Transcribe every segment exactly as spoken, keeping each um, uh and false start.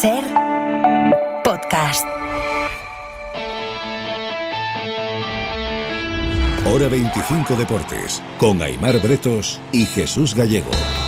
Ser podcast. Hora veinticinco Deportes, con Aimar Bretos y Jesús Gallego.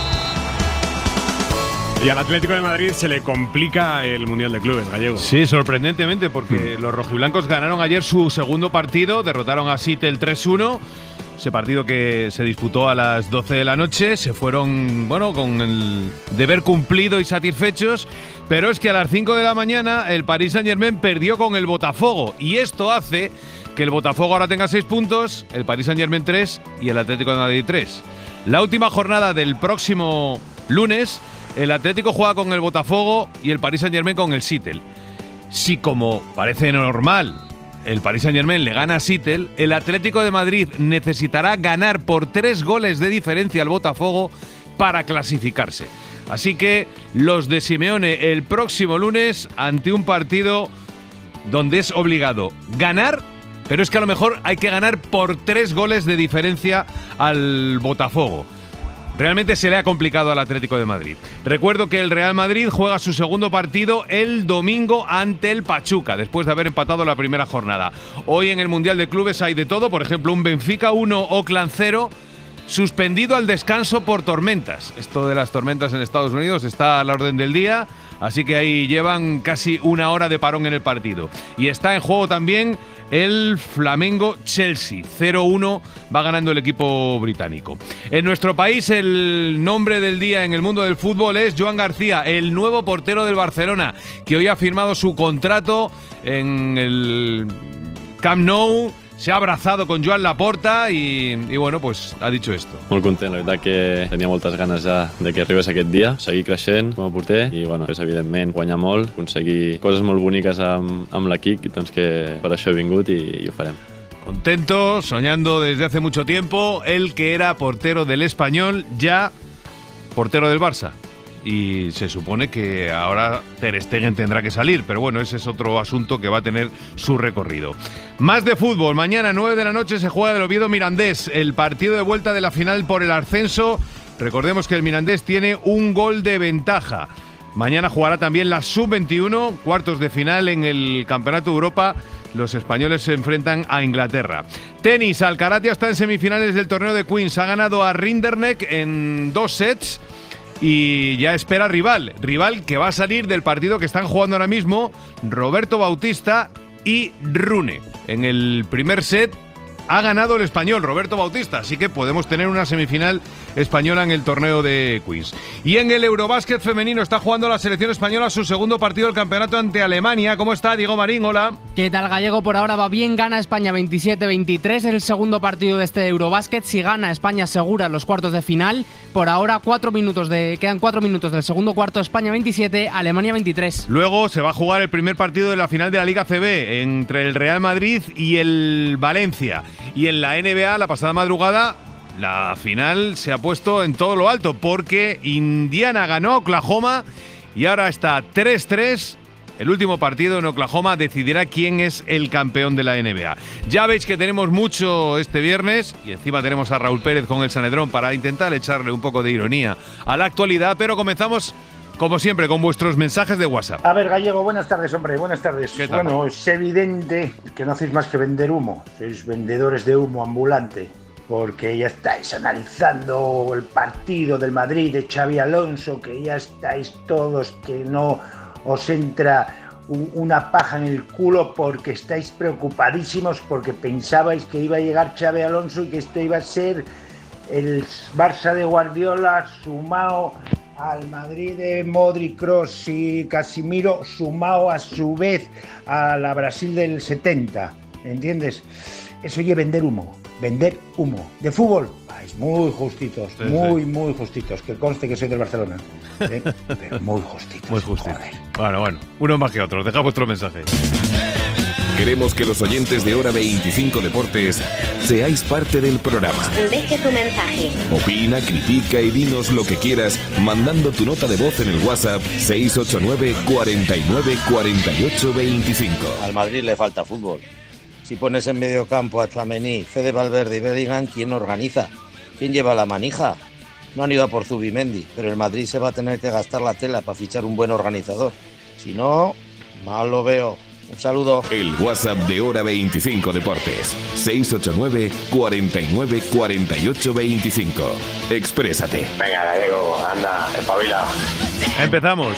Y al Atlético de Madrid se le complica el Mundial de Clubes, Gallego. Sí, sorprendentemente, porque mm. los rojiblancos ganaron ayer su segundo partido, derrotaron a Seattle tres uno. Ese partido que se disputó a las doce de la noche, se fueron, bueno, con el deber cumplido y satisfechos, pero es que a las cinco de la mañana el Paris Saint-Germain perdió con el Botafogo, y esto hace que el Botafogo ahora tenga seis puntos, el Paris Saint-Germain tres y el Atlético de Madrid tres. La última jornada del próximo lunes, el Atlético juega con el Botafogo y el Paris Saint-Germain con el Seattle. Si, como parece normal, el Paris Saint-Germain le gana a Seattle, el Atlético de Madrid necesitará ganar por tres goles de diferencia al Botafogo para clasificarse. Así que los de Simeone el próximo lunes ante un partido donde es obligado ganar, pero es que a lo mejor hay que ganar por tres goles de diferencia al Botafogo. Realmente se le ha complicado al Atlético de Madrid. Recuerdo que el Real Madrid juega su segundo partido el domingo ante el Pachuca, después de haber empatado la primera jornada. Hoy en el Mundial de Clubes hay de todo, por ejemplo, un Benfica uno, Oakland cero, suspendido al descanso por tormentas. Esto de las tormentas en Estados Unidos está a la orden del día, así que ahí llevan casi una hora de parón en el partido. Y está en juego también el Flamengo-Chelsea, cero uno va ganando el equipo británico. En nuestro país el nombre del día en el mundo del fútbol es Joan García, el nuevo portero del Barcelona, que hoy ha firmado su contrato en el Camp Nou. Se ha abrazado con Joan Laporta i, i bueno, pues, ha dicho esto. Molt content, la veritat que tenia moltes ganes ja de que arribés aquest dia, seguir creixent com a porter i, bueno, pues, evidentment, guanyar molt, aconseguir coses molt boniques amb, amb l'equip, doncs que per això he vingut i, i ho farem. Contento, soñando desde hace mucho tiempo, él que era portero del Español, ya portero del Barça. Y se supone que ahora Ter Stegen tendrá que salir, pero bueno, ese es otro asunto que va a tener su recorrido. Más de fútbol, mañana nueve de la noche se juega el Oviedo Mirandés, el partido de vuelta de la final por el ascenso. Recordemos que el Mirandés tiene un gol de ventaja. Mañana jugará también la sub veintiuno, cuartos de final en el Campeonato de Europa. Los españoles se enfrentan a Inglaterra. Tenis, Alcaraz ya está en semifinales del torneo de Queens, ha ganado a Rinderknecht en dos sets. Y ya espera rival, rival que va a salir del partido que están jugando ahora mismo Roberto Bautista y Rune. En el primer set ha ganado el español Roberto Bautista, así que podemos tener una semifinal española en el torneo de Queens. Y en el Eurobásquet femenino está jugando la selección española su segundo partido del campeonato ante Alemania. ¿Cómo está, Diego Marín? Hola. ¿Qué tal, Gallego? Por ahora va bien, gana España veintisiete veintitrés, es el segundo partido de este Eurobásquet. Si gana, España asegura los cuartos de final. Por ahora cuatro minutos de, quedan cuatro minutos del segundo cuarto, España veintisiete, Alemania veintitrés. Luego se va a jugar el primer partido de la final de la Liga C B entre el Real Madrid y el Valencia. Y en la N B A, la pasada madrugada, la final se ha puesto en todo lo alto porque Indiana ganó a Oklahoma y ahora está tres tres. El último partido en Oklahoma decidirá quién es el campeón de la N B A. Ya veis que tenemos mucho este viernes y encima tenemos a Raúl Pérez con el Sanedrón para intentar echarle un poco de ironía a la actualidad, pero comenzamos como siempre con vuestros mensajes de WhatsApp. A ver, Gallego, buenas tardes, hombre, buenas tardes. ¿Qué tal? Bueno, es evidente que no hacéis más que vender humo, sois vendedores de humo ambulante, porque ya estáis analizando el partido del Madrid de Xabi Alonso, que ya estáis todos que no os entra una paja en el culo porque estáis preocupadísimos porque pensabais que iba a llegar Xabi Alonso y que esto iba a ser el Barça de Guardiola sumado al Madrid de Modric, Kroos y Casemiro, sumado a su vez a la Brasil del setenta, ¿entiendes? Eso es vender humo, vender humo. De fútbol, vais muy justitos, sí, muy, sí. muy justitos, que conste que soy del Barcelona, ¿eh? Pero muy justitos. Muy justitos. Joder. Bueno, bueno, uno más que otro, deja vuestro mensaje. Queremos que los oyentes de Hora veinticinco Deportes seáis parte del programa. Deje tu mensaje. Opina, critica y dinos lo que quieras mandando tu nota de voz en el WhatsApp seis ocho nueve, cuarenta y nueve, cuarenta y ocho, veinticinco. Al Madrid le falta fútbol. Si pones en medio campo a Tchouaméni, Fede Valverde y Bellingham, ¿quién organiza? ¿Quién lleva la manija? No han ido a por Zubimendi, pero el Madrid se va a tener que gastar la tela para fichar un buen organizador. Si no, mal lo veo. Un saludo. El WhatsApp de Hora veinticinco Deportes. seis ocho nueve, cuarenta y nueve, cuarenta y ocho, veinticinco. Exprésate. Venga, Gallego, anda, espabila. Empezamos.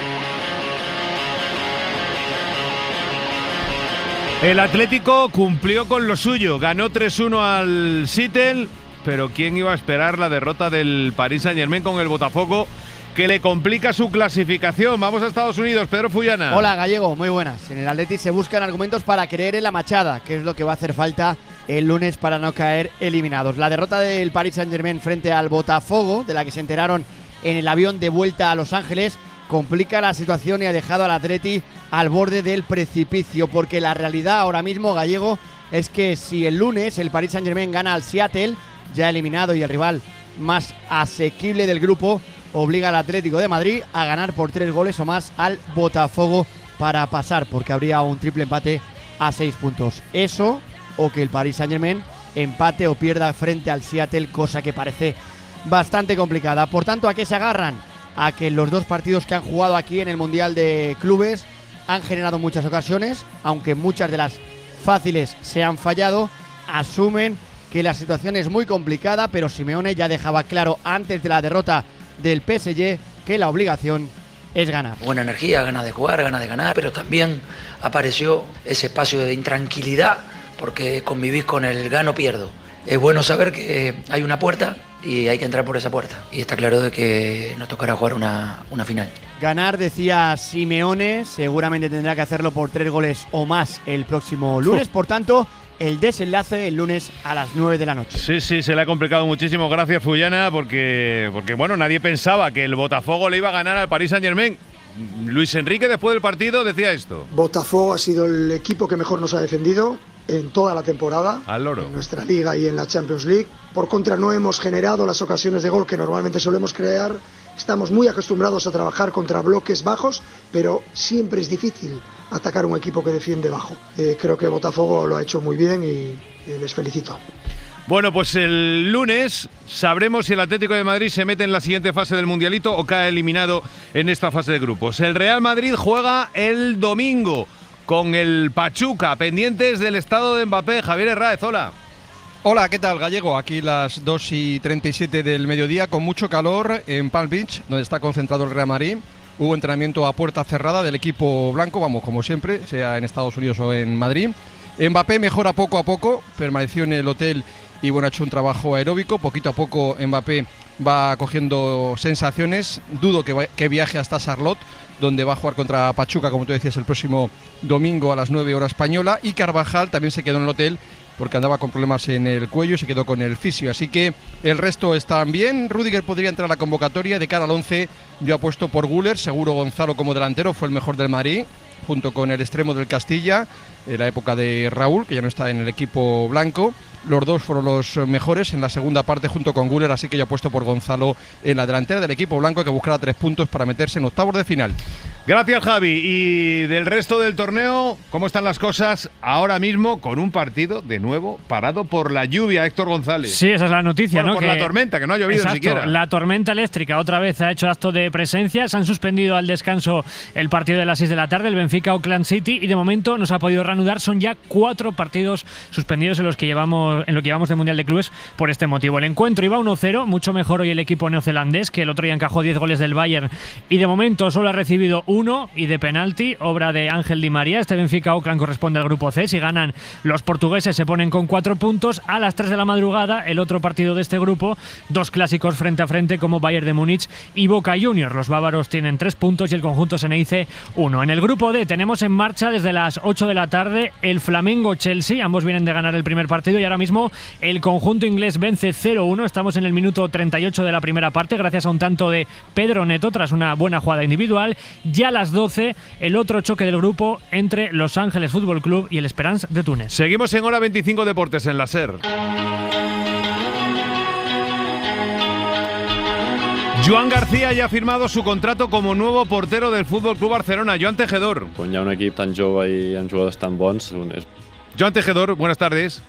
El Atlético cumplió con lo suyo. Ganó tres uno al Seattle, pero ¿quién iba a esperar la derrota del Paris Saint-Germain con el Botafogo, que le complica su clasificación? Vamos a Estados Unidos, Pedro Fullana. Hola, Gallego, muy buenas. En el Atleti se buscan argumentos para creer en la Machada, que es lo que va a hacer falta el lunes para no caer eliminados. La derrota del Paris Saint-Germain frente al Botafogo, de la que se enteraron en el avión de vuelta a Los Ángeles, complica la situación y ha dejado al Atleti al borde del precipicio, porque la realidad ahora mismo, Gallego, es que si el lunes el Paris Saint-Germain gana al Seattle, ya eliminado y el rival más asequible del grupo, obliga al Atlético de Madrid a ganar por tres goles o más al Botafogo para pasar, porque habría un triple empate a seis puntos. Eso, o que el Paris Saint-Germain empate o pierda frente al Seattle, cosa que parece bastante complicada. Por tanto, ¿a qué se agarran? A que los dos partidos que han jugado aquí en el Mundial de Clubes han generado muchas ocasiones, aunque muchas de las fáciles se han fallado. Asumen que la situación es muy complicada, pero Simeone ya dejaba claro antes de la derrota del P S G que la obligación es ganar. Buena energía, ganas de jugar, ganas de ganar, pero también apareció ese espacio de intranquilidad porque convivís con el gano-pierdo. Es bueno saber que hay una puerta y hay que entrar por esa puerta. Y está claro de que nos tocará jugar una, una final. Ganar, decía Simeone, seguramente tendrá que hacerlo por tres goles o más el próximo lunes. Por tanto, el desenlace el lunes a las nueve de la noche. Sí, sí, se le ha complicado muchísimo. Gracias, Fullana, porque, porque bueno, nadie pensaba que el Botafogo le iba a ganar al Paris Saint-Germain. Luis Enrique, después del partido, decía esto. Botafogo ha sido el equipo que mejor nos ha defendido en toda la temporada, al loro, en nuestra liga y en la Champions League. Por contra, no hemos generado las ocasiones de gol que normalmente solemos crear. Estamos muy acostumbrados a trabajar contra bloques bajos, pero siempre es difícil atacar un equipo que defiende bajo. Eh, creo que Botafogo lo ha hecho muy bien y, y les felicito. Bueno, pues el lunes sabremos si el Atlético de Madrid se mete en la siguiente fase del Mundialito o cae eliminado en esta fase de grupos. El Real Madrid juega el domingo con el Pachuca, pendientes del estado de Mbappé. Javier Herráez, hola. Hola, ¿qué tal, Gallego? Aquí las dos y treinta y siete del mediodía, con mucho calor en Palm Beach, donde está concentrado el Real Madrid. Hubo entrenamiento a puerta cerrada del equipo blanco, vamos, como siempre, sea en Estados Unidos o en Madrid. Mbappé mejora poco a poco, permaneció en el hotel y bueno, ha hecho un trabajo aeróbico. Poquito a poco Mbappé va cogiendo sensaciones. Dudo que, va, que viaje hasta Charlotte, donde va a jugar contra Pachuca, como tú decías, el próximo domingo a las nueve hora española. Y Carvajal también se quedó en el hotel porque andaba con problemas en el cuello y se quedó con el fisio. Así que el resto están bien. Rüdiger podría entrar a la convocatoria. De cara al once, yo apuesto por Güler. Seguro Gonzalo como delantero, fue el mejor del Madrid, junto con el extremo del Castilla, en la época de Raúl, que ya no está en el equipo blanco. Los dos fueron los mejores en la segunda parte junto con Güler, así que yo apuesto por Gonzalo en la delantera del equipo blanco, que buscará tres puntos para meterse en octavos de final. Gracias, Javi. Y del resto del torneo, ¿cómo están las cosas ahora mismo con un partido de nuevo parado por la lluvia, Héctor González? Sí, esa es la noticia, bueno, ¿no? Por que... la tormenta, que no ha llovido Exacto, ni siquiera. La tormenta eléctrica otra vez ha hecho acto de presencia. Se han suspendido al descanso el partido de las seis de la tarde, el Benfica-Auckland City, y de momento no se ha podido reanudar. Son ya cuatro partidos suspendidos en los que llevamos, en lo que llevamos de Mundial de Clubes por este motivo. El encuentro iba uno cero, mucho mejor hoy el equipo neozelandés, que el otro día encajó diez goles del Bayern y de momento solo ha recibido uno, y de penalti, obra de Ángel Di María. Este Benfica-Auckland corresponde al grupo C. Si ganan los portugueses se ponen con cuatro puntos. A las tres de la madrugada el otro partido de este grupo, dos clásicos frente a frente como Bayern de Múnich y Boca Juniors. Los bávaros tienen tres puntos y el conjunto Xeneize uno. En el grupo D tenemos en marcha desde las ocho de la tarde el Flamengo-Chelsea. Ambos vienen de ganar el primer partido y ahora mismo el conjunto inglés vence cero uno. Estamos en el minuto treinta y ocho de la primera parte gracias a un tanto de Pedro Neto tras una buena jugada individual. Ya a las doce el otro choque del grupo entre Los Ángeles Fútbol Club y el Esperance de Túnez. Seguimos en Hora veinticinco Deportes en la SER. Joan García ya ha firmado su contrato como nuevo portero del Fútbol Club Barcelona. Joan Tejedor. Quan hi ha un equip tan jove i amb jugadors tan bons... És... Joan Tejedor, buenas tardes.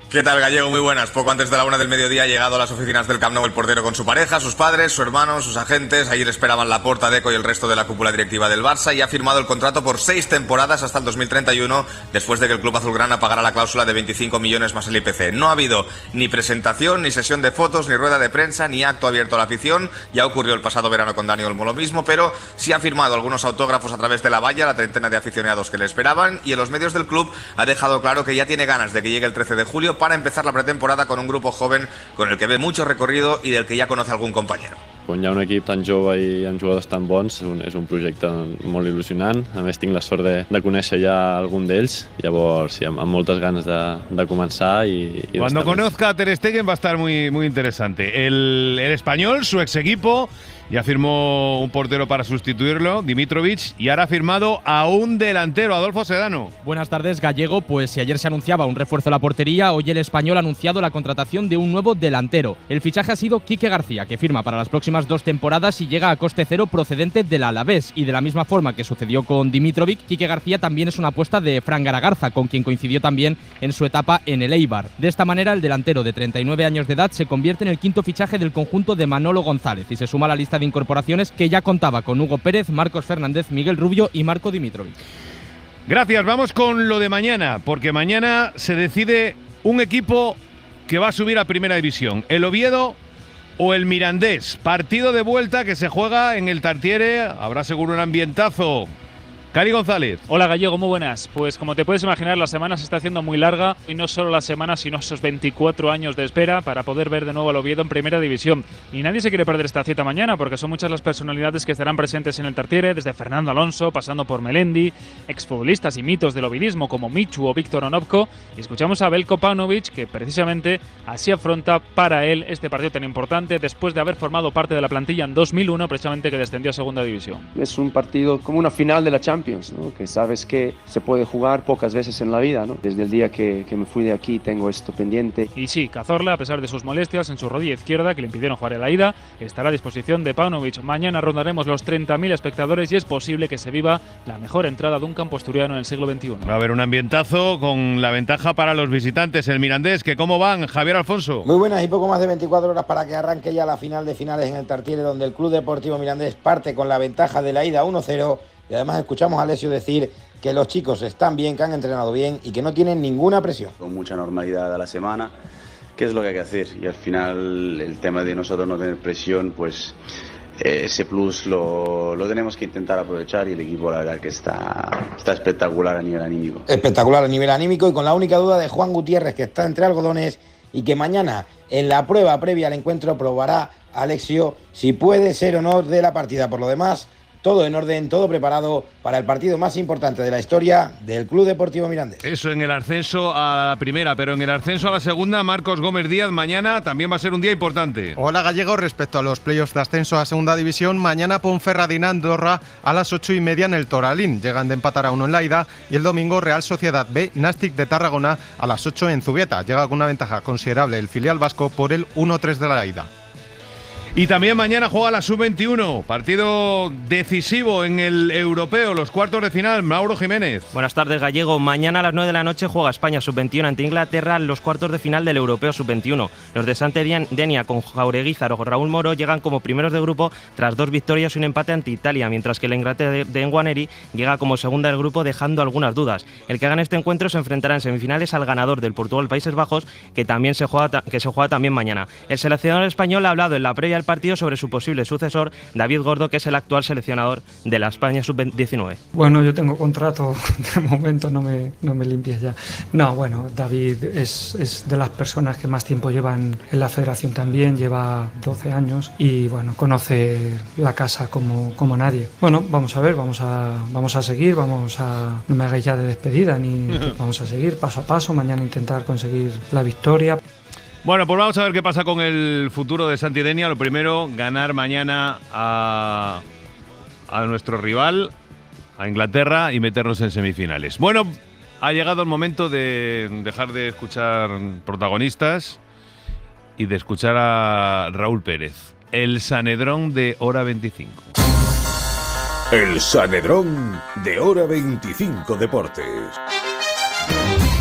¿Qué tal, Gallego? Muy buenas. Poco antes de la una del mediodía ha llegado a las oficinas del Camp Nou el portero con su pareja, sus padres, su hermano, sus agentes. Allí le esperaban Laporta, Deco y el resto de la cúpula directiva del Barça, y ha firmado el contrato por seis temporadas hasta el dos mil treinta y uno, después de que el club azulgrana pagara la cláusula de veinticinco millones más el I P C. No ha habido ni presentación, ni sesión de fotos, ni rueda de prensa, ni acto abierto a la afición. Ya ocurrió el pasado verano con Dani Olmo lo mismo, pero sí ha firmado algunos autógrafos a través de la valla, la treintena de aficionados que le esperaban, y en los medios del club ha dejado claro que ya tiene ganas de que llegue el trece de julio para empezar la pretemporada con un grupo joven con el que ve mucho recorrido y del que ya conoce algún compañero. Quan hi ha un equip tan jove i amb jugadors tan bons, és un, és un projecte molt il·lusionant. A més, tinc la sort de, de conèixer ja algun d'ells. Llavors, sí, amb, amb moltes ganes de, de començar. I, i Cuando conozca a Ter Stegen va a estar muy, muy interesante. El, el español, su ex equipo, ya firmó un portero para sustituirlo, Dimitrovic, y ahora ha firmado a un delantero, Adolfo Sedano. Buenas tardes, Gallego. Pues si ayer se anunciaba un refuerzo a la portería, hoy el español ha anunciado la contratación de un nuevo delantero. El fichaje ha sido Quique García, que firma para las próximas dos temporadas y llega a coste cero procedente del Alavés. Y de la misma forma que sucedió con Dimitrovic, Quique García también es una apuesta de Fran Garagarza, con quien coincidió también en su etapa en el Eibar. De esta manera, el delantero de treinta y nueve años de edad se convierte en el quinto fichaje del conjunto de Manolo González y se suma a la lista de incorporaciones que ya contaba con Hugo Pérez, Marcos Fernández, Miguel Rubio y Marco Dimitrovic. Gracias, vamos con lo de mañana, porque mañana se decide un equipo que va a subir a Primera División, el Oviedo o el Mirandés. Partido de vuelta que se juega en el Tartiere, habrá seguro un ambientazo. Cali González. Hola, Gallego, muy buenas. Pues como te puedes imaginar, la semana se está haciendo muy larga, y no solo la semana, sino esos veinticuatro años de espera para poder ver de nuevo al Oviedo en Primera División. Y nadie se quiere perder esta cita mañana, porque son muchas las personalidades que estarán presentes en el Tartiere, desde Fernando Alonso, pasando por Melendi, exfutbolistas y mitos del ovidismo como Michu o Víctor Onopko. Y escuchamos a Belko Paunovic, que precisamente así afronta para él este partido tan importante, después de haber formado parte de la plantilla en dos mil uno, precisamente, que descendió a Segunda División. Es un partido como una final de la Champions, ¿no? Que sabes que se puede jugar pocas veces en la vida, ¿no? Desde el día que, que me fui de aquí tengo esto pendiente. Y sí, Cazorla, a pesar de sus molestias en su rodilla izquierda que le impidieron jugar en la ida, estará a disposición de Paunovic. Mañana rondaremos los treinta mil espectadores y es posible que se viva la mejor entrada de un campo asturiano en el siglo veintiuno. Va a haber un ambientazo con la ventaja para los visitantes, el Mirandés. ¿Que cómo van, Javier Alfonso? Muy buenas, y poco más de veinticuatro horas para que arranque ya la final de finales en el Tartiere, donde el Club Deportivo Mirandés parte con la ventaja de la ida uno cero. Y además escuchamos a Alessio decir que los chicos están bien, que han entrenado bien y que no tienen ninguna presión. Con mucha normalidad a la semana, ¿qué es lo que hay que hacer? Y al final el tema de nosotros no tener presión, pues eh, ese plus lo, lo tenemos que intentar aprovechar, y el equipo la verdad que está, está espectacular a nivel anímico. Espectacular a nivel anímico, y con la única duda de Juan Gutiérrez, que está entre algodones y que mañana en la prueba previa al encuentro probará a Alessio si puede ser o no de la partida. Por lo demás, todo en orden, todo preparado para el partido más importante de la historia del Club Deportivo Mirandés. Eso en el ascenso a la primera, pero en el ascenso a la segunda, Marcos Gómez Díaz, mañana también va a ser un día importante. Hola, Gallego. Respecto a los playoffs de ascenso a segunda división, mañana Ponferradina Andorra a las ocho y media en el Toralín. Llegan de empatar a uno en la ida, y el domingo Real Sociedad B, Nastic de Tarragona a las ocho en Zubieta. Llega con una ventaja considerable el filial vasco por el uno tres de la ida. Y también mañana juega la sub veintiuno, partido decisivo en el europeo, los cuartos de final. Mauro Jiménez. Buenas tardes, Gallego. Mañana a las nueve de la noche juega España sub veintiuno ante Inglaterra en los cuartos de final del europeo sub veintiuno. Los de Sant'Edenia con Jauregui, Zaro, Raúl Moro llegan como primeros de grupo tras dos victorias y un empate ante Italia, mientras que el Inglaterra de, de Nwaneri llega como segunda del grupo, dejando algunas dudas. El que gane este encuentro se enfrentará en semifinales al ganador del Portugal-Países Bajos, que también se juega, que se juega también mañana. El seleccionador español ha hablado en la previa del partido sobre su posible sucesor, David Gordo, que es el actual seleccionador de la España sub diecinueve. Bueno, yo tengo contrato, de momento no me, no me limpies ya. No, bueno, David es, es de las personas que más tiempo llevan en la federación también, lleva doce años y bueno, conoce la casa como, como nadie. Bueno, vamos a ver, vamos a, vamos a seguir, vamos a... No me hagáis ya de despedida, ni vamos a seguir paso a paso, mañana intentar conseguir la victoria. Bueno, pues vamos a ver qué pasa con el futuro de Sant'Edenia. Lo primero, ganar mañana a, a nuestro rival, a Inglaterra, y meternos en semifinales. Bueno, ha llegado el momento de dejar de escuchar protagonistas y de escuchar a Raúl Pérez, el Sanedrón de Hora veinticinco. El Sanedrón de Hora veinticinco Deportes.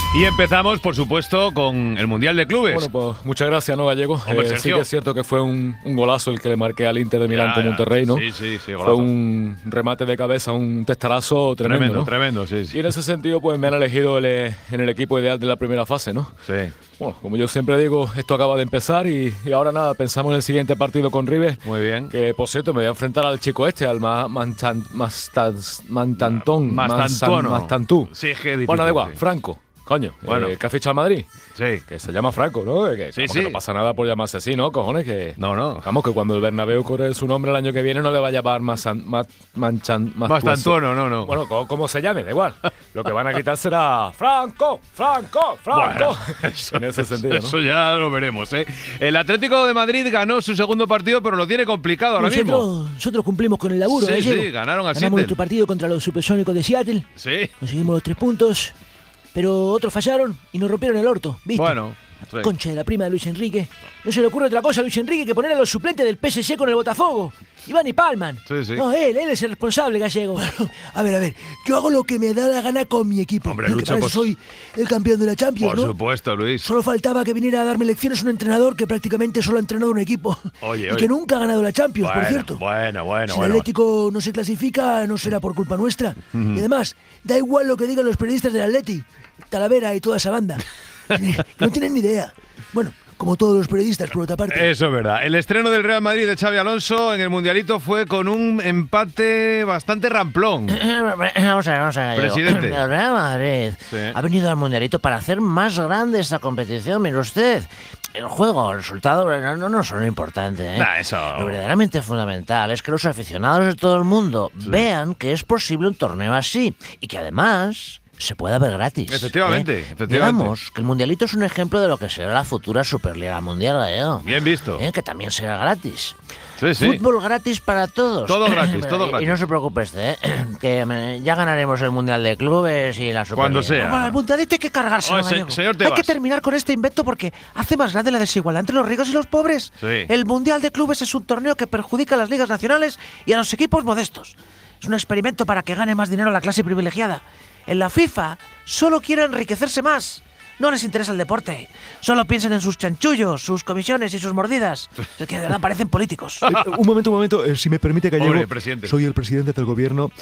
Y empezamos, por supuesto, con el Mundial de Clubes. Bueno, pues muchas gracias, ¿no, Gallego? Hombre, Eh, sí que es cierto que fue un, un golazo el que le marqué al Inter de Milán Ya, con ya. Monterrey, ¿no? Sí, sí, sí, golazo. Fue un remate de cabeza, un testarazo tremendo, Tremendo, ¿no? tremendo, sí, sí. Y en ese sentido, pues me han elegido el, eh, en el equipo ideal de la primera fase, ¿no? Sí. Bueno, como yo siempre digo, esto acaba de empezar y, y ahora nada, pensamos en el siguiente partido con River. Muy bien. Que, por cierto, me voy a enfrentar al chico este, al Ma- Manchan- Mastas- Mantantón. Mastantuono. Mansan- Mastantú. Sí, es que es difícil, Bueno, da igual, sí. Franco. Coño, Bueno. eh, ¿que ha fichado al Madrid? Sí. Que se llama Franco, ¿no? Que, Sí, vamos, sí. que no pasa nada por llamarse así, ¿no? Cojones, que... No, no. Vamos, que cuando el Bernabéu corre su nombre el año que viene no le va a llamar más más Manchan... Mastantuono, no, no. Bueno, como, como se llame, da igual. Lo que van a quitar será Franco, Franco, Franco. Bueno, eso, en ese sentido, ¿no? eso ya lo veremos, ¿eh? El Atlético de Madrid ganó su segundo partido, pero lo tiene complicado ahora mismo. Nosotros, nosotros cumplimos con el laburo, Sí, Gallego. sí, ganaron a Ganamos Seattle. nuestro partido contra los supersónicos de Seattle. Sí. Conseguimos los tres puntos, pero otros fallaron y nos rompieron el orto, ¿viste? Bueno. sí. Concha de la prima de Luis Enrique. No se le ocurre otra cosa a Luis Enrique que poner a los suplentes del P S G con el Botafogo. Iván y Palman. Sí, sí. No, él, él es el responsable, Gallego. A ver, a ver, yo hago lo que me da la gana con mi equipo. Hombre, ¿no? Que lucha para por- eso soy el campeón de la Champions, Por ¿no? supuesto, Luis. Solo faltaba que viniera a darme lecciones un entrenador que prácticamente solo ha entrenado un equipo. Oye, y oye. que nunca ha ganado la Champions, Bueno, por cierto. bueno, bueno, Si bueno. el Atlético no se clasifica, no será por culpa nuestra. Ujú. Y además, da igual lo que digan los periodistas del Atleti, Talavera y toda esa banda. Que no tienen ni idea. Bueno, como todos los periodistas, por otra parte. Eso es verdad. El estreno del Real Madrid de Xavi Alonso en el Mundialito fue con un empate bastante ramplón. Vamos a ver, vamos a ver. Presidente. El Real Madrid Sí. ha venido al Mundialito para hacer más grande esta competición. Mire usted, el juego, el resultado no, no, no son lo importante. ¿eh? Nah, eso- Lo verdaderamente fundamental es que los aficionados de todo el mundo vean que es posible un torneo así y que además se pueda ver gratis. Efectivamente, ¿eh? efectivamente. Digamos que el Mundialito es un ejemplo de lo que será la futura Superliga Mundial, Gallego. Bien visto. ¿Eh? Que también será gratis. Sí, sí. Fútbol gratis para todos. Todo gratis, todo Y- gratis. Y no se preocupe usted, ¿eh? que eh, ya ganaremos el Mundial de Clubes y la Superliga. Cuando sea. Bueno, el Mundialito hay que cargárselo, Oye, se- Gallego. señor Hay Tebas. que terminar con este invento porque hace más grande la desigualdad entre los ricos y los pobres. Sí. El Mundial de Clubes es un torneo que perjudica a las ligas nacionales y a los equipos modestos. Es un experimento para que gane más dinero la clase privilegiada. En la FIFA solo quieren enriquecerse más. No les interesa el deporte. Solo piensan en sus chanchullos, sus comisiones y sus mordidas. Es que de verdad parecen políticos. Eh, un momento, un momento, eh, si me permite, Gallego. Pobre presidente. Soy el presidente del gobierno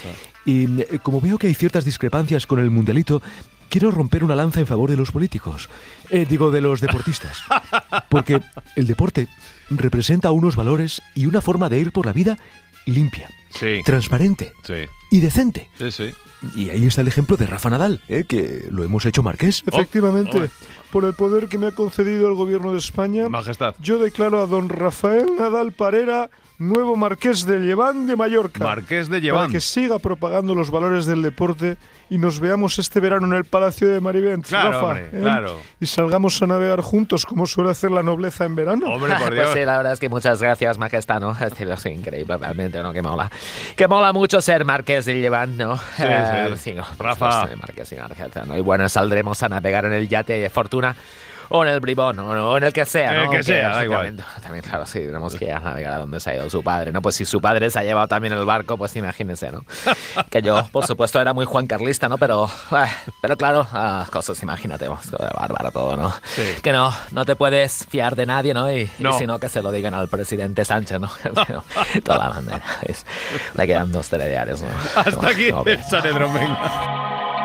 y eh, como veo que hay ciertas discrepancias con el mundialito, quiero romper una lanza en favor de los políticos. Eh, digo, de los deportistas. Porque el deporte representa unos valores y una forma de ir por la vida limpia, Sí. transparente Sí. y decente. Sí, sí. Y ahí está el ejemplo de Rafa Nadal, eh, que lo hemos hecho marqués. Efectivamente, por el poder que me ha concedido el gobierno de España, Majestad. yo declaro a don Rafael Nadal Parera nuevo marqués de Llevant de Mallorca. Marqués de Llevant. Para que siga propagando los valores del deporte y nos veamos este verano en el Palacio de Marivent, Claro, Rafa, hombre, ¿eh? claro. Y salgamos a navegar juntos como suele hacer la nobleza en verano. Pues sí, la verdad es que muchas gracias, Majestad, ¿no? Es decir, es increíble, realmente, ¿no? Que mola. Que mola mucho ser Marqués de Llevant, ¿no? Sí, Eh, sí. no, Rafa. pues, Marqués de Argentina, ¿no? Y bueno, saldremos a navegar en el yate de Fortuna o en el Bribón, o, o en el que sea, En el ¿no? que sea, da igual. exactamente. También, claro, sí, tenemos que ir a navegar a donde se ha ido su padre, ¿no? Pues si su padre se ha llevado también el barco, pues imagínense, ¿no? Que yo, por supuesto, era muy Juan Carlista, ¿no? Pero, eh, pero claro, ah, cosas, imagínate, pues, todo bárbaro todo, ¿no? Sí. Que no, no te puedes fiar de nadie, ¿no? Y, No. y si no, que se lo digan al presidente Sánchez, ¿no? Pero, toda la bandera. Es, le quedan dos telediarios, ¿no? Hasta aquí No, el Sanedrón, venga.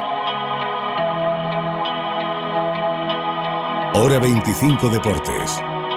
Hora veinticinco Deportes.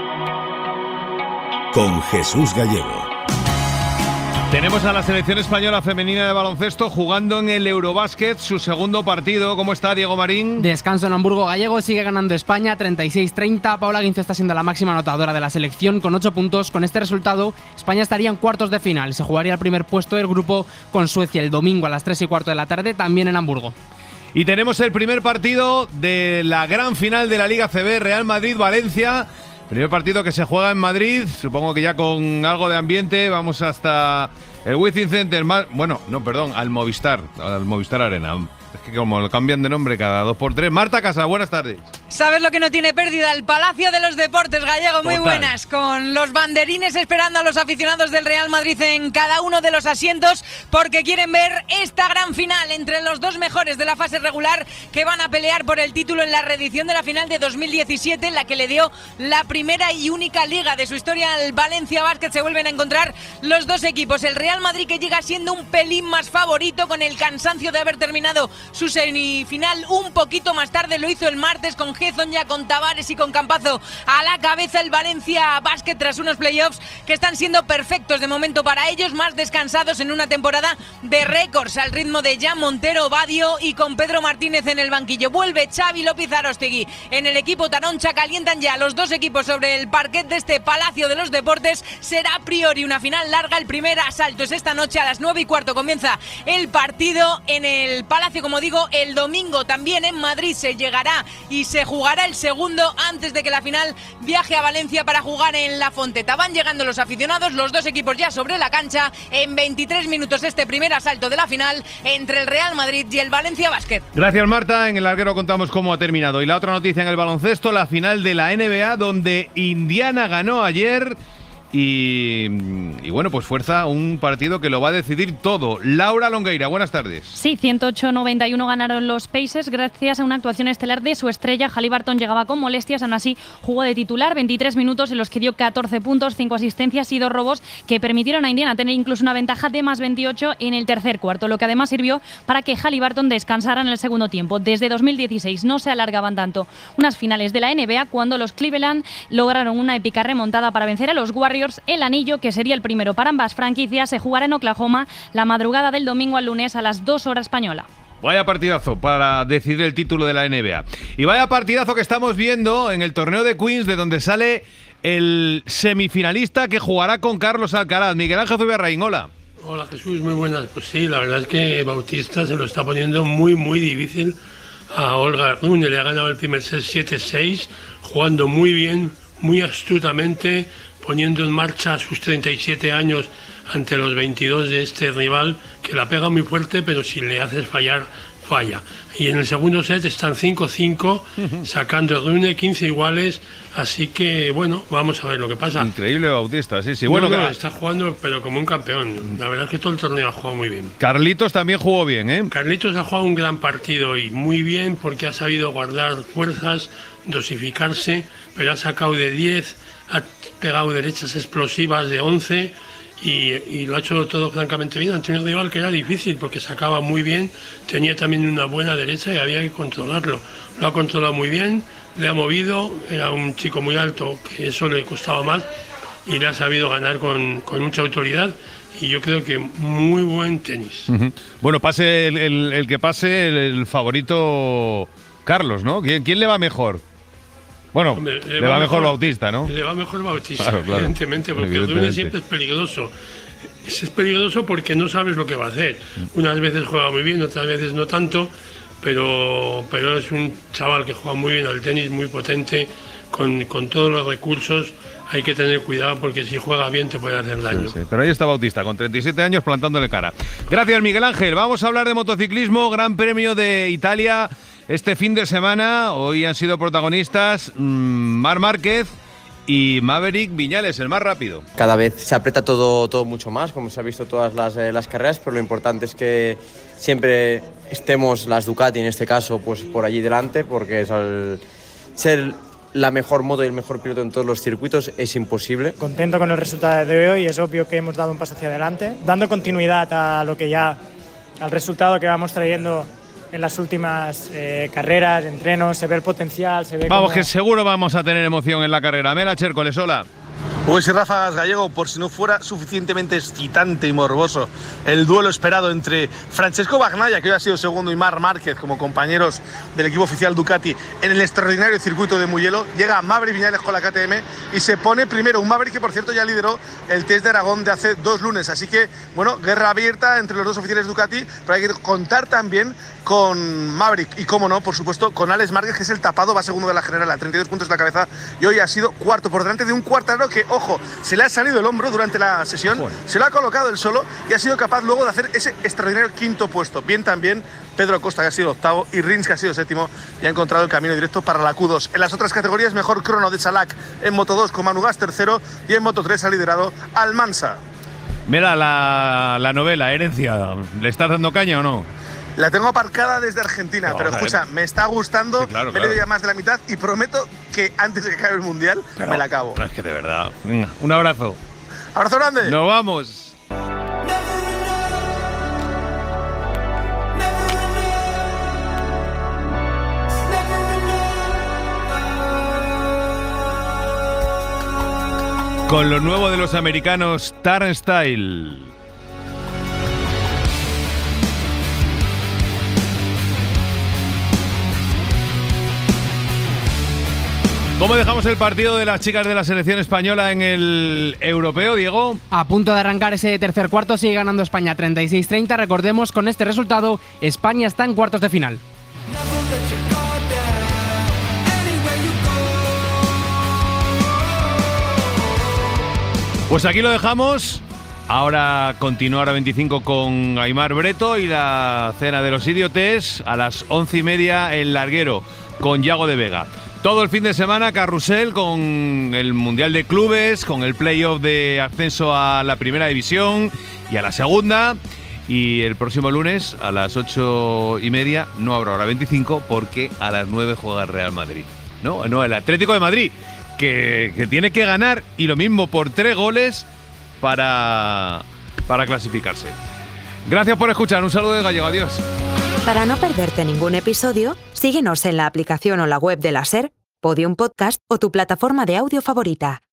Con Jesús Gallego. Tenemos a la selección española femenina de baloncesto jugando en el Eurobásquet su segundo partido. ¿Cómo está Diego Marín? Descanso en Hamburgo. Gallego sigue ganando España treinta y seis treinta. Paula Guinzo está siendo la máxima anotadora de la selección con ocho puntos. Con este resultado, España estaría en cuartos de final. Se jugaría el primer puesto del grupo con Suecia el domingo a las tres y cuarto de la tarde, también en Hamburgo. Y tenemos el primer partido de la gran final de la Liga C B, Real Madrid-Valencia. Primer partido que se juega en Madrid, supongo que ya con algo de ambiente. Vamos hasta el Wizzing Center, más, bueno, no, perdón, al Movistar, al Movistar Arena. Es que como lo cambian de nombre cada dos por tres. Marta Casa, buenas tardes. ¿Sabes lo que no tiene pérdida? El Palacio de los Deportes, Gallego. Muy Total. buenas. Con los banderines esperando a los aficionados del Real Madrid en cada uno de los asientos porque quieren ver esta gran final entre los dos mejores de la fase regular que van a pelear por el título en la reedición de la final de dos mil diecisiete, en la que le dio la primera y única liga de su historia al Valencia Basket. Se vuelven a encontrar los dos equipos. El Real Madrid, que llega siendo un pelín más favorito con el cansancio de haber terminado su semifinal un poquito más tarde. Lo hizo el martes con Gezon, ya con Tavares y con Campazo a la cabeza. El Valencia Basket, tras unos playoffs que están siendo perfectos de momento para ellos, más descansados en una temporada de récords, al ritmo de Jan Montero, Badio y con Pedro Martínez en el banquillo. Vuelve Xavi López Arostegui en el equipo Taroncha. Calientan ya los dos equipos sobre el parquet de este Palacio de los Deportes. Será a priori una final larga. El primer asalto es esta noche a las nueve y cuarto. Comienza el partido en el Palacio, como digo. El domingo también en Madrid se llegará y se jugará el segundo antes de que la final viaje a Valencia para jugar en La Fonteta. Van llegando los aficionados, los dos equipos ya sobre la cancha. En veintitrés minutos este primer asalto de la final entre el Real Madrid y el Valencia Basket. Gracias, Marta. En el larguero contamos cómo ha terminado. Y la otra noticia en el baloncesto, la final de la N B A, donde Indiana ganó ayer. Y, y bueno, pues fuerza un partido que lo va a decidir todo. Laura Longueira, buenas tardes. Sí, ciento ocho a noventa y uno ganaron los Pacers gracias a una actuación estelar de su estrella. Haliburton llegaba con molestias, aún así jugó de titular veintitrés minutos en los que dio catorce puntos, cinco asistencias y dos robos que permitieron a Indiana tener incluso una ventaja de más veintiocho en el tercer cuarto, lo que además sirvió para que Haliburton descansara en el segundo tiempo. Desde dos mil dieciséis no se alargaban tanto unas finales de la N B A cuando los Cleveland lograron una épica remontada para vencer a los Warriors. El anillo, que sería el primero para ambas franquicias, se jugará en Oklahoma la madrugada del domingo al lunes a las dos horas española. Vaya partidazo para decidir el título de la N B A. Y vaya partidazo que estamos viendo en el torneo de Queens, de donde sale el semifinalista que jugará con Carlos Alcaraz. Miguel Ángel Zubiarraín, hola. Hola Jesús, muy buenas. Pues sí, la verdad es que Bautista se lo está poniendo muy, muy difícil a Olga Rune. Le ha ganado el primer set siete seis, jugando muy bien, muy astutamente, poniendo en marcha sus treinta y siete años ante los veintidós de este rival, que la pega muy fuerte, pero si le haces fallar, falla. Y en el segundo set están cinco cinco, sacando Rune, quince iguales, así que bueno, vamos a ver lo que pasa. Increíble Bautista, sí, sí. No, Bueno, no, que... está jugando, pero como un campeón. La verdad es que todo el torneo ha jugado muy bien. Carlitos también jugó bien, ¿eh? Carlitos ha jugado un gran partido y muy bien porque ha sabido guardar fuerzas, dosificarse, pero ha sacado de diez, ha pegado derechas explosivas de once y, y lo ha hecho todo francamente bien. Ante un rival que era difícil porque sacaba muy bien, tenía también una buena derecha y había que controlarlo. Lo ha controlado muy bien, le ha movido, era un chico muy alto que eso le costaba más y le ha sabido ganar con, con mucha autoridad. Y yo creo que muy buen tenis. Uh-huh. Bueno, pase el, el, el que pase el, el favorito Carlos, ¿no? ¿Quién, quién le va mejor? Bueno, Hombre, le, le va, va mejor, mejor Bautista, ¿no? Le va mejor Bautista, claro, claro. evidentemente, porque evidentemente. el Rune siempre es peligroso. Es, es peligroso porque no sabes lo que va a hacer. Unas veces juega muy bien, otras veces no tanto, pero, pero es un chaval que juega muy bien al tenis, muy potente, con, con todos los recursos. Hay que tener cuidado porque si juega bien te puede hacer daño. Sí, sí. Pero ahí está Bautista, con treinta y siete años plantándole cara. Gracias, Miguel Ángel. Vamos a hablar de motociclismo, Gran Premio de Italia. Este fin de semana, hoy han sido protagonistas mmm, Marc Márquez y Maverick Viñales, el más rápido. Cada vez se aprieta todo, todo mucho más, como se ha visto todas las, eh, las carreras, pero lo importante es que siempre estemos las Ducati, en este caso, pues por allí delante, porque es al ser la mejor moto y el mejor piloto en todos los circuitos es imposible. Contento con el resultado de hoy, es obvio que hemos dado un paso hacia adelante, dando continuidad a lo que ya, al resultado que vamos trayendo en las últimas eh, carreras, entrenos, se ve el potencial, se ve Vamos, cómo... que seguro vamos a tener emoción en la carrera. Mela Chércoles, hola. Pues y ráfagas Gallego, por si no fuera suficientemente excitante y morboso el duelo esperado entre Francesco Bagnaia, que hoy ha sido segundo, y Marc Márquez como compañeros del equipo oficial Ducati en el extraordinario circuito de Mugello, llega Maverick Viñales con la K T M y se pone primero, un Maverick que por cierto ya lideró el test de Aragón de hace dos lunes, así que bueno, guerra abierta entre los dos oficiales Ducati, pero hay que contar también con Maverick y, cómo no, por supuesto, con Alex Márquez, que es el tapado, va segundo de la general a treinta y dos puntos de la cabeza y hoy ha sido cuarto por delante de un Quartararo que, ojo, se le ha salido el hombro durante la sesión, bueno. se lo ha colocado él solo y ha sido capaz luego de hacer ese extraordinario quinto puesto. Bien también Pedro Acosta, que ha sido octavo, y Rins, que ha sido séptimo y ha encontrado el camino directo para la Q dos. En las otras categorías, mejor crono de Chalak en Moto dos con Manu Gas tercero y en Moto tres ha liderado Almansa. Mira la, la novela, Herencia, ¿le estás dando caña o no? La tengo aparcada desde Argentina, no, pero escucha, me está gustando, sí, claro, me claro. he leído ya más de la mitad y prometo que antes de que acabe el Mundial pero, me la acabo. No, es que de verdad. Venga, un abrazo. ¡Abrazo grande! ¡Nos vamos! Con lo nuevo de los americanos Turnstile. ¿Cómo dejamos el partido de las chicas de la selección española en el europeo, Diego? A punto de arrancar ese tercer cuarto, sigue ganando España treinta y seis treinta. Recordemos, con este resultado, España está en cuartos de final. Pues aquí lo dejamos. Ahora continúa Hora veinticinco con Aimar Breto y la cena de los idiotes a las once y media en Larguero con Yago de Vega. Todo el fin de semana carrusel con el Mundial de Clubes, con el playoff de ascenso a la primera división y a la segunda. Y el próximo lunes a las ocho y media no habrá Hora veinticinco porque a las nueve juega el Real Madrid. No, no, el Atlético de Madrid, que, que tiene que ganar y lo mismo por tres goles para, para clasificarse. Gracias por escuchar. Un saludo de Gallego. Adiós. Para no perderte ningún episodio, síguenos en la aplicación o la web de la SER, Podium Podcast o tu plataforma de audio favorita.